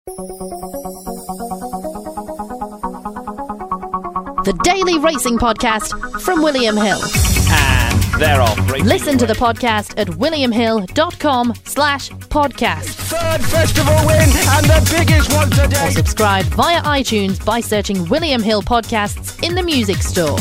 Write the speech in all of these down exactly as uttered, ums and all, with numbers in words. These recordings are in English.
The Daily Racing Podcast from William Hill. And they're off. Listen to the podcast at williamhill.com slash podcast. Third festival win and the biggest one today. Or subscribe via iTunes by searching William Hill Podcasts in the music store.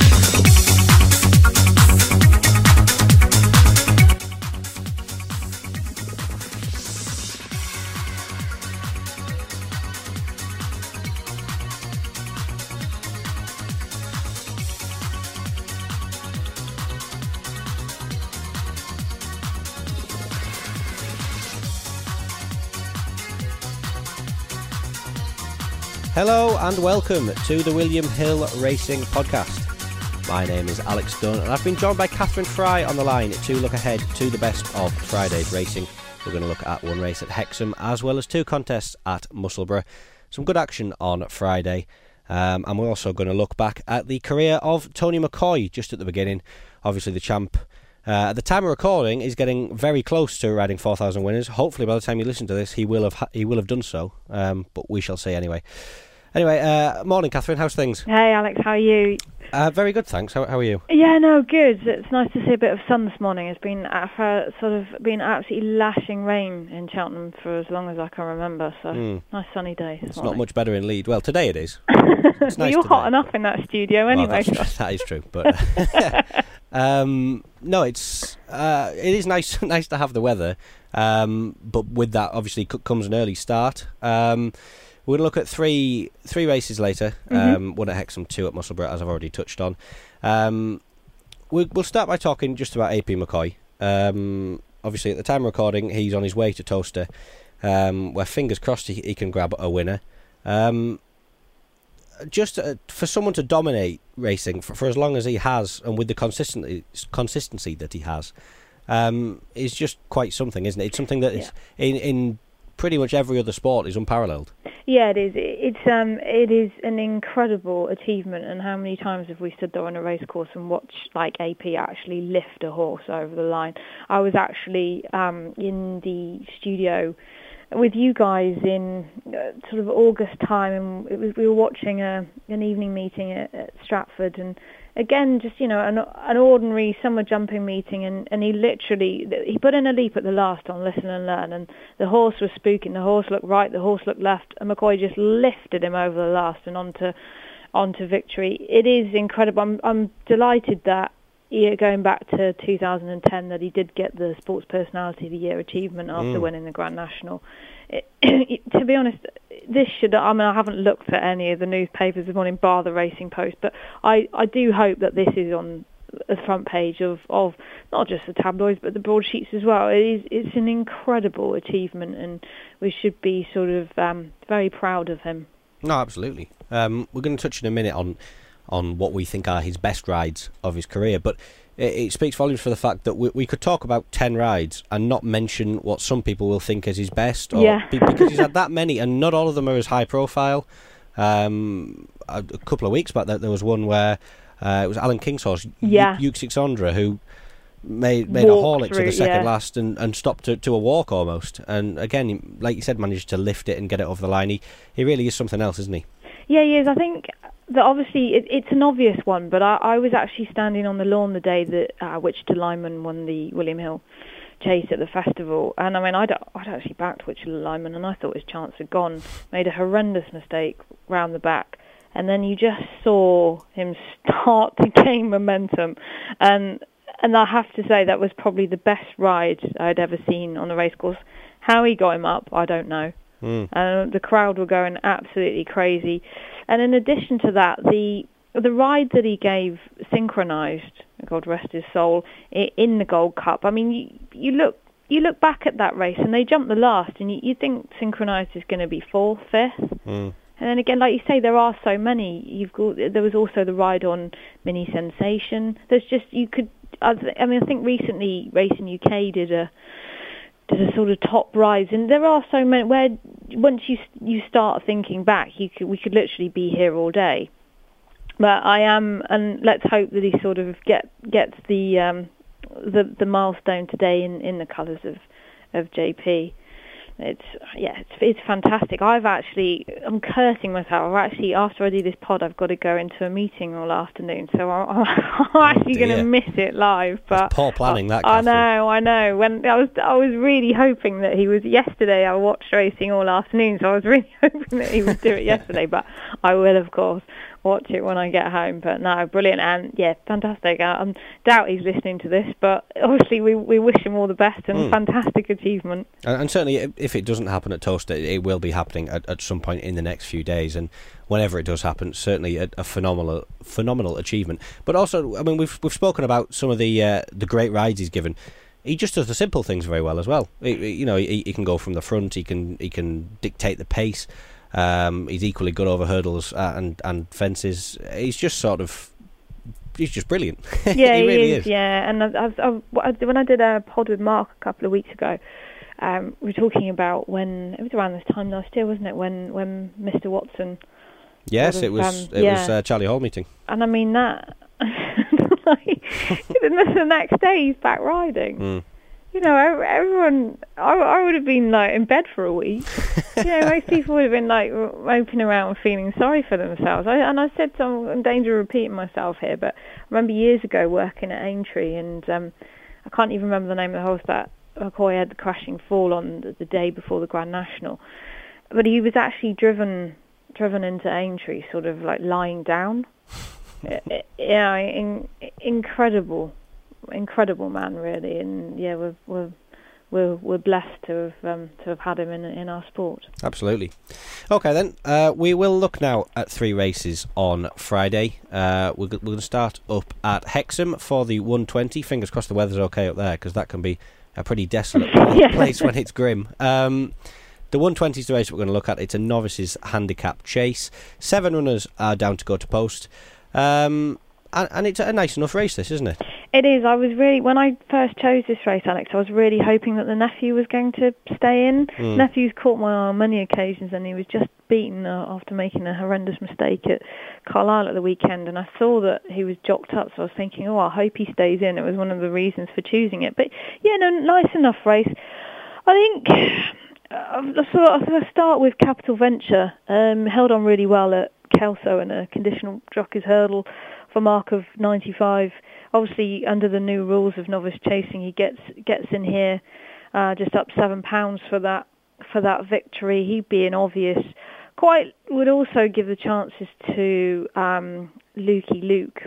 Hello and welcome to the William Hill Racing Podcast. My name is Alex Dunn and I've been joined by Catherine Fry on the line to look ahead to the best of Friday's racing. We're going to look at one race at Hexham as well as two contests at Musselburgh. Some good action on Friday, um, and we're also going to look back at the career of Tony McCoy just at the beginning. Obviously the champ uh, at the time of recording is getting very close to riding four thousand winners. Hopefully by the time you listen to this he will have ha- he will have done so, um, but we shall see anyway. Anyway, uh, morning, Catherine. How's things? Hey, Alex. How are you? Uh, very good, thanks. How, how are you? Yeah, no, good. It's nice to see a bit of sun this morning. It's been uh, sort of been absolutely lashing rain in Cheltenham for as long as I can remember. So mm. nice sunny day. This it's morning. Not much better in Leeds. Well, today it is. It's well, nice you're today. hot enough in that studio anyway. Well, that's, that is true. But um, no, it's uh, it is nice nice to have the weather. Um, but with that, obviously, c- comes an early start. Um, We're going to look at three three races later, mm-hmm. um, one at Hexham, two at Musselburgh, as I've already touched on. Um, we'll, we'll start by talking just about A P McCoy. Um, obviously, at the time of recording, he's on his way to Towcester, um, where fingers crossed he, he can grab a winner. Um, just uh, for someone to dominate racing for, for as long as he has, and with the consistency, consistency that he has, um, is just quite something, isn't it? It's something that yeah. is in... in pretty much every other sport is unparalleled. Yeah, it is. It's um, it is an incredible achievement. And how many times have we stood there on a race course and watched like A P actually lift a horse over the line? I was actually um, in the studio with you guys in uh, sort of August time, and it was, we were watching a an evening meeting at, at Stratford, and again, just, you know, an, an ordinary summer jumping meeting, and, and he literally, he put in a leap at the last on Listen and Learn, and the horse was spooking. The horse looked right, the horse looked left, and McCoy just lifted him over the last and onto onto victory. It is incredible. I'm, I'm delighted that, yeah, going back to two thousand ten, that he did get the Sports Personality of the Year achievement after mm. winning the Grand National. It, it, to be honest, this should, I mean, I haven't looked at any of the newspapers this morning, bar the Racing Post, but I, I do hope that this is on the front page of, of not just the tabloids, but the broadsheets as well. It is, it's an incredible achievement, and we should be sort of um, very proud of him. No, absolutely. Um, we're going to touch in a minute on on what we think are his best rides of his career, but it, it speaks volumes for the fact that we, we could talk about ten rides and not mention what some people will think is his best, or yeah. be, because he's had that many, and not all of them are as high profile. Um, a, a couple of weeks back, there, there was one where uh, it was Alan King's horse, yeah. Uke Sixandra, who made made Walked a Horlick through, to the second yeah. last and, and stopped to, to a walk almost. And again, he, like you said, managed to lift it and get it over the line. He, he really is something else, isn't he? Yeah, he is. I think that obviously it, it's an obvious one, but I, I was actually standing on the lawn the day that uh, Wichita Lyman won the William Hill Chase at the festival, and I mean, I'd, I'd actually backed Wichita Lyman, and I thought his chance had gone. Made a horrendous mistake round the back, and then you just saw him start to gain momentum, and and I have to say that was probably the best ride I'd ever seen on the racecourse. How he got him up, I don't know. Mm. Uh, the crowd were going absolutely crazy, and in addition to that, the the ride that he gave Synchronised, God rest his soul, in the Gold Cup. I mean, you, you look you look back at that race, and they jumped the last, and you, you think Synchronised is going to be fourth, fifth. Mm. And then again, like you say, there are so many. You've got there was also the ride on Mini Sensation. There's just you could. I, th- I mean, I think recently Racing U K did a. did a sort of top rise, and there are so many where once you you start thinking back, you could, we could literally be here all day. But I am, and let's hope that he sort of get gets the um, the the milestone today in, in the colours of of J P. It's yeah, it's it's fantastic. I've actually, I'm cursing myself. I've actually, after I do this pod, I've got to go into a meeting all afternoon, so I'm, I'm actually oh going to miss it live. But That's poor planning, that. I, I know, I know. When I was, I was really hoping that he was. Yesterday, I watched racing all afternoon, so I was really hoping that he would do it yesterday. But I will, of course, watch it when I get home. But no, brilliant, and yeah, fantastic. I, I doubt he's listening to this, but obviously we we wish him all the best and mm. fantastic achievement. And, and certainly, if it doesn't happen at Toast, it, it will be happening at, at some point in the next few days. And whenever it does happen, certainly a, a phenomenal phenomenal achievement. But also, I mean, we've we've spoken about some of the uh, the great rides he's given. He just does the simple things very well as well. He, you know, he, he can go from the front. He can he can dictate the pace. Um, he's equally good over hurdles uh, and and fences. He's just sort of, he's just brilliant. Yeah, he really he is, is. Yeah, and I've, I've, I've, when I did a pod with Mark a couple of weeks ago, um, we were talking about when it was around this time last year, wasn't it? When when Mister Watson. Yes, sort of, it was. Um, it yeah. was uh, Charlie Hall meeting. And I mean that. Like, the next day he's back riding. Mm. You know, everyone. I, I would have been like in bed for a week. You know, most people would have been like moping around, feeling sorry for themselves. I, and I said, so I'm in danger of repeating myself here, but I remember years ago working at Aintree, and um, I can't even remember the name of the horse that McCoy had the crashing fall on the, the day before the Grand National. But he was actually driven driven into Aintree, sort of like lying down. Yeah, in, incredible. Incredible man, really, and yeah, we're we're we're, we're blessed to have um, to have had him in in our sport. Absolutely. Okay, then uh, we will look now at three races on Friday. Uh, we're, we're going to start up at Hexham for the one twenty. Fingers crossed the weather's okay up there, because that can be a pretty desolate yeah. place when it's grim. Um, the one twenty is the race we're going to look at. It's a novices handicap chase. Seven runners are down to go to post. Um, and, and it's a nice enough race, this, isn't it? It is. I was really, when I first chose this race, Alex, I was really hoping that the nephew was going to stay in. Mm. Nephew's caught my eye on many occasions, and he was just beaten uh, after making a horrendous mistake at Carlisle at the weekend, and I saw that he was jocked up, so I was thinking, oh, I hope he stays in. It was one of the reasons for choosing it. But yeah, no, nice enough race. I think uh, so I'll start with Capital Venture. Um, held on really well at Kelso in a conditional jockey's hurdle for a mark of ninety-five. Obviously, under the new rules of novice chasing, he gets gets in here uh, just up seven pounds for that for that victory. He'd be an obvious. Quite would also give the chances to um, Lukey Luke.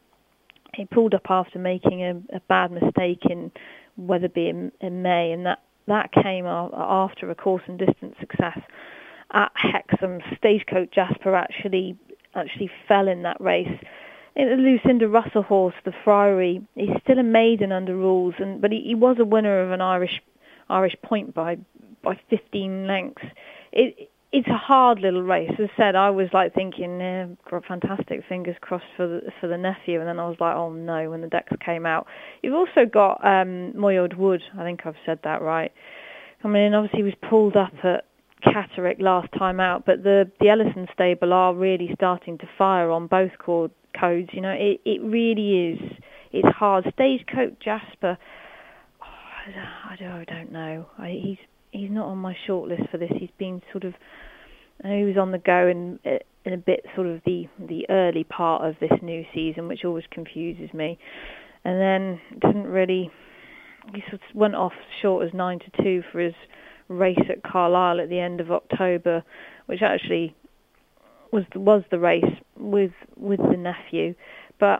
He pulled up after making a, a bad mistake in Wetherby in, in May, and that that came after a course and distance success at Hexham. Stagecoach Jasper actually actually fell in that race. In the Lucinda Russell horse, the Friary, he's still a maiden under rules, and but he, he was a winner of an Irish Irish point by by fifteen lengths. It it's a hard little race. As I said, I was like thinking, eh, fantastic, fingers crossed for the for the nephew, and then I was like, oh no, when the decks came out. You've also got um, Moyard Wood. I think I've said that right. I mean, obviously he was pulled up at Catterick last time out, but the the Ellison stable are really starting to fire on both codes. You know, it it really is. It's hard. Stagecoach Jasper, oh, I don't, I don't know. I, he's he's not on my shortlist for this. He's been sort of, I know he was on the go in in a bit sort of the the early part of this new season, which always confuses me. And then didn't really. He sort of went off short as nine to two for his race at Carlisle at the end of October, which actually was was the race with with the nephew. But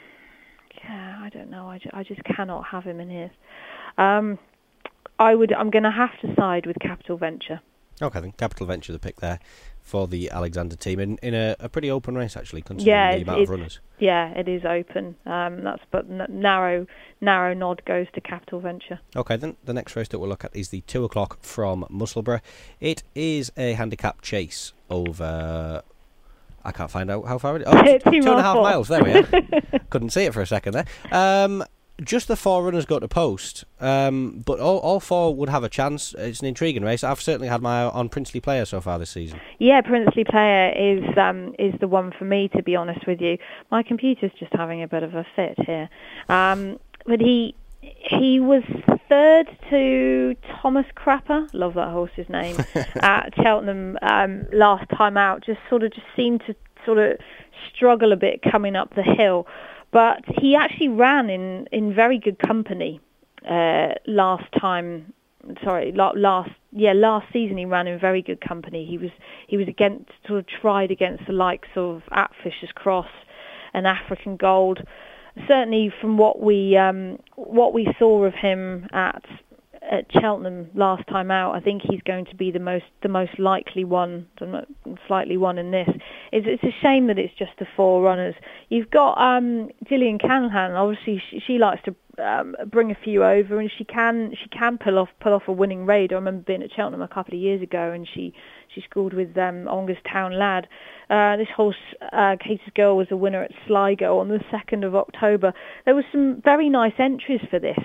yeah, I don't know. I, ju- I just cannot have him in here. Um, I would. I'm going to have to side with Capital Venture. Okay, then Capital Venture the pick there for the Alexander team in, in a, a pretty open race, actually, considering yeah, the amount of runners. Yeah, it is open. Um, that's but n- narrow narrow nod goes to Capital Venture. Okay, then the next race that we'll look at is the two o'clock from Musselburgh. It is a handicap chase over. I can't find out how far it is. Oh, two, two and a half four. miles. There we are. Couldn't see it for a second there. Um, just the four runners go to post, um, but all, all four would have a chance. It's an intriguing race. I've certainly had my eye on Princely Player so far this season. Yeah, Princely Player is um, is the one for me, to be honest with you. My computer's just having a bit of a fit here. Um, but he he was third to Thomas Crapper, love that horse's name, at Cheltenham um, last time out. Just sort of just seemed to sort of struggle a bit coming up the hill. But he actually ran in, in very good company uh, last time. Sorry, last yeah last season he ran in very good company. He was he was against sort of tried against the likes of At Fisher's Cross and African Gold. Certainly, from what we um, what we saw of him at at Cheltenham last time out, I think he's going to be the most the most likely one, the slightly one in this. It's, it's a shame that it's just the four runners. You've got um, Gillian Canahan. Obviously, she, she likes to um, bring a few over, and she can she can pull off pull off a winning raid. I remember being at Cheltenham a couple of years ago, and she she scored with um, Onga's Town Lad. Uh, this horse, uh, Cater's Girl, was a winner at Sligo on the second of October. There were some very nice entries for this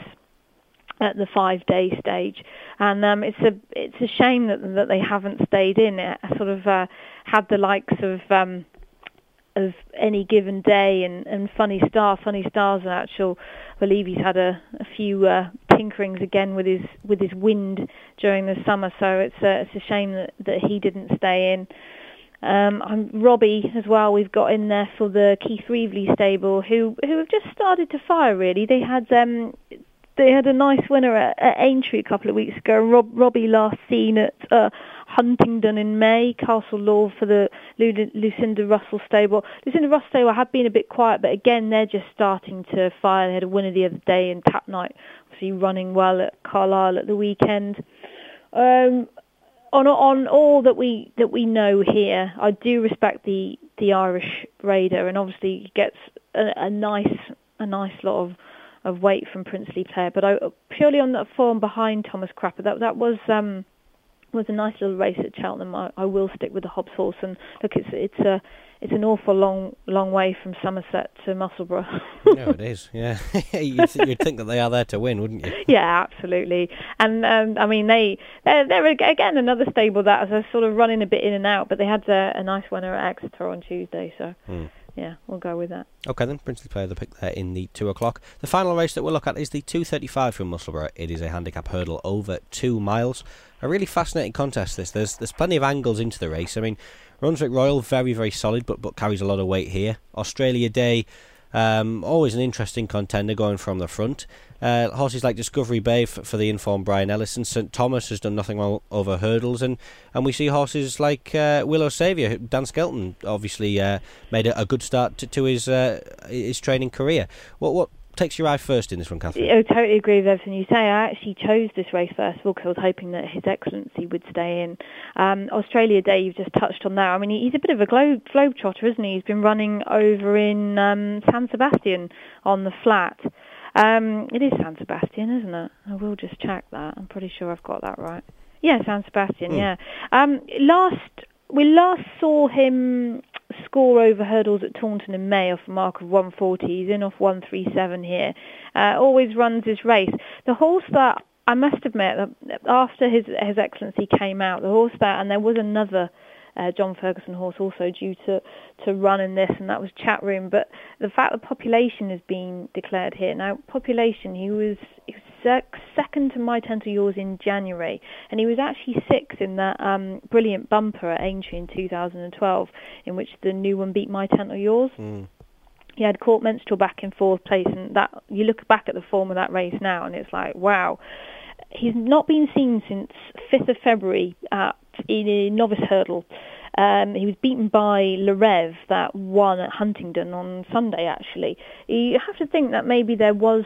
at the five-day stage, and um, it's a it's a shame that that they haven't stayed in. It sort of uh, had the likes of um, of Any Given Day and, and Funny Star. Funny Star's an actual, I believe he's had a, a few uh, tinkerings again with his with his wind during the summer, so it's a, it's a shame that, that he didn't stay in. Um, I'm Robbie as well. We've got in there for the Keith Reevely stable, who who have just started to fire. Really, they had um, they had a nice winner at, at Aintree a couple of weeks ago. Rob, Robbie last seen at uh, Huntingdon in May. Castle Law for the Lu- Lucinda Russell stable. Lucinda Russell stable had been a bit quiet, but again they're just starting to fire. They had a winner the other day in Tap Night, obviously running well at Carlisle at the weekend. Um, On on all that we that we know here, I do respect the, the Irish Raider, and obviously he gets a, a nice a nice lot of, of weight from Princely Player. But I, purely on that form behind Thomas Crapper, that that was um was a nice little race at Cheltenham. I, I will stick with the Hobbs horse, and look, it's it's a it's an awful long long way from Somerset to Musselburgh. No, it is. Yeah, you'd, th- you'd think that they are there to win, wouldn't you? Yeah, absolutely. And um, I mean, they they're, they're again another stable that is sort of running a bit in and out, but they had a, a nice winner at Exeter on Tuesday, so mm. yeah, we'll go with that. Okay then, Princely Player the pick there in the two o'clock. The final race that we'll look at is the two thirty-five from Musselburgh. It is a handicap hurdle over two miles. A really fascinating contest. This there's there's plenty of angles into the race. I mean, Brunswick Royal very very solid, but but carries a lot of weight here. Australia Day. Um, always an interesting contender going from the front. Uh, horses like Discovery Bay for, for the informed Brian Ellison. St Thomas has done nothing wrong over hurdles, and, and we see horses like uh, Willow Saviour. Dan Skelton obviously uh, made a, a good start to, to his uh, his training career. What what takes your eye first in this one, Catherine? I totally agree with everything you say. I actually chose this race first of all because I was hoping that His Excellency would stay in. Um, Australia Day, you've just touched on that. I mean, he's a bit of a globe globetrotter, isn't he? He's been running over in um, San Sebastian on the flat. Um, it is San Sebastian, isn't it? I will just check that. I'm pretty sure I've got that right. Yeah, San Sebastian, mm. yeah. Um, last we last saw him score over hurdles at Taunton in May off a mark of one forty. He's in off one thirty-seven here. Uh, always runs his race. The horse that, I must admit, after his His Excellency came out, the horse that, and there was another uh, John Ferguson horse also due to, to run in this, and that was Chat Room. But the fact that population has been declared here. Now, population, he was, he was sec- second to My Ten to Yours in January, and he was actually sixth in that um, brilliant bumper at Aintree in two thousand twelve, in which the new one beat My Ten to Yours. Mm. He had Court Menstrual back in fourth place, and that you look back at the form of that race now, and it's like, wow. He's not been seen since fifth of February at, in a novice hurdle. Um, he was beaten by Le Rev, that won at Huntingdon on Sunday, actually. You have to think that maybe there was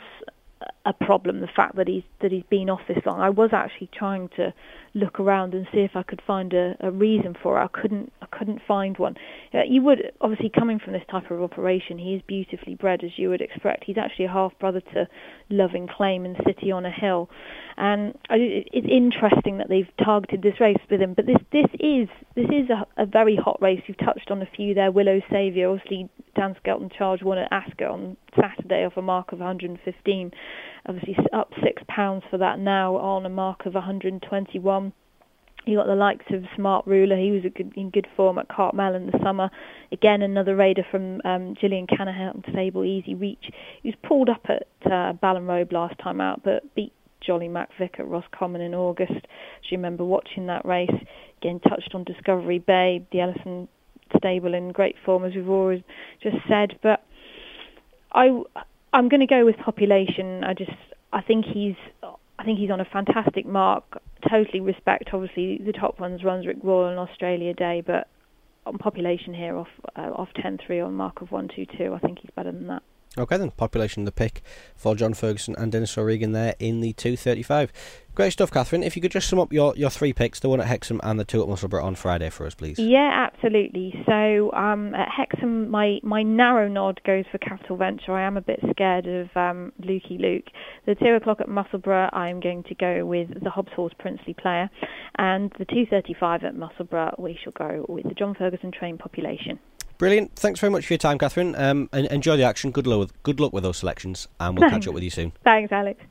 a problem, the fact that he's that he's been off this long. I was actually trying to look around and see if I could find a, a reason for it. I couldn't I couldn't find one. Uh, you would, obviously, coming from this type of operation, he is beautifully bred, as you would expect. He's actually a half-brother to Loving Claim and City on a Hill. And it's interesting that they've targeted this race with him. But this this is this is a, a very hot race. You've touched on a few there. Willow Saviour, obviously Dan Skelton charged one at Ascot on Saturday off a mark of one hundred fifteen. Obviously up six pounds for that now on a mark of one hundred twenty-one. You got the likes of Smart Ruler. He was a good, in good form at Cartmel in the summer. Again, another raider from um, Gillian Canahan stable, Easy Reach. He was pulled up at uh, Ballinrobe last time out, but beat Jolly Mac Vic at Roscommon in August. As you remember watching that race, again touched on Discovery Bay, the Ellison stable in great form, as we've always just said. But I, I'm going to go with Population. I just, I think he's, I think he's on a fantastic mark. Totally respect, obviously, the top ones, Brunswick Royal and Australia Day, but on Population here, off uh, off ten three on mark of one two two, I think he's better than that. Okay then, Population the pick for John Ferguson and Dennis O'Regan there in the two thirty-five. Great stuff, Catherine. If you could just sum up your, your three picks, the one at Hexham and the two at Musselburgh on Friday for us, please. Yeah, absolutely. So um, at Hexham, my, my narrow nod goes for Capital Venture. I am a bit scared of um, Lukey Luke. The two o'clock at Musselburgh, I'm going to go with the Hobbs Horse Princely Player. And the two thirty-five at Musselburgh, we shall go with the John Ferguson Train Population. Brilliant. Thanks very much for your time, Catherine. Um, and enjoy the action. Good luck with, good luck with those selections, and we'll Thanks. catch up with you soon. Thanks, Alex.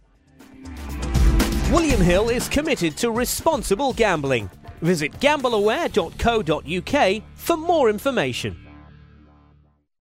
William Hill is committed to responsible gambling. Visit gambleaware dot co dot uk for more information.